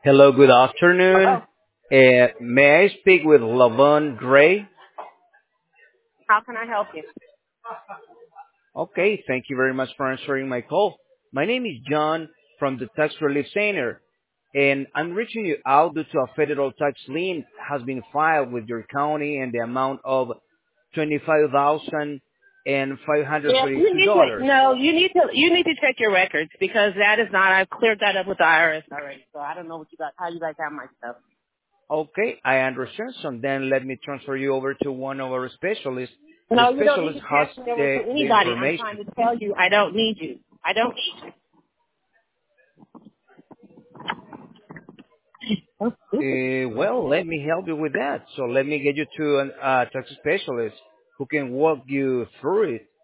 Hello, good afternoon. Hello. May I speak with Lavon Gray? How can I help you? Okay, thank you very much for answering my call. My name is John from the Tax Relief Center, and I'm reaching you out due to a federal tax lien has been filed with your county in the amount of Yeah, you need to $25,542. no, you need to check your records because that is not. I've cleared that up with the IRS already, so I don't know what you got, how you guys have my stuff. Okay, I understand. So then let me transfer you over to one of our specialists. The No, you don't need specialist to has transfer me over to the anybody. I'm information. trying to tell you, I don't need you. I don't need you. Well, let me help you with that. So let me get you to a tax specialist who can walk you through it.